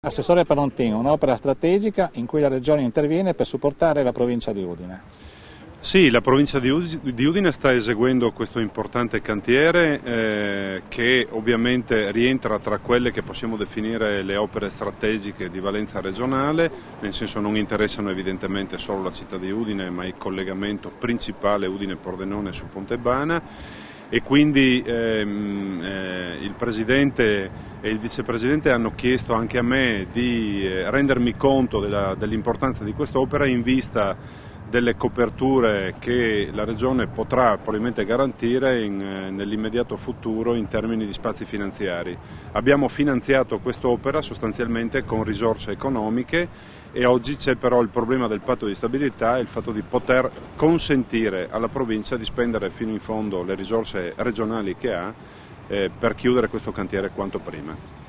Assessore Prontin, un'opera strategica in cui la Regione interviene per supportare la provincia di Udine. Sì, la provincia di Udine sta eseguendo questo importante cantiere che ovviamente rientra tra quelle che possiamo definire le opere strategiche di valenza regionale, nel senso non interessano evidentemente solo la città di Udine, ma il collegamento principale Udine-Pordenone su Ponte Bana. E quindi il Presidente e il Vicepresidente hanno chiesto anche a me di rendermi conto dell'importanza di quest'opera in vista delle coperture che la Regione potrà probabilmente garantire nell'immediato futuro in termini di spazi finanziari. Abbiamo finanziato quest'opera sostanzialmente con risorse economiche e oggi c'è però il problema del patto di stabilità e il fatto di poter consentire alla provincia di spendere fino in fondo le risorse regionali che ha per chiudere questo cantiere quanto prima.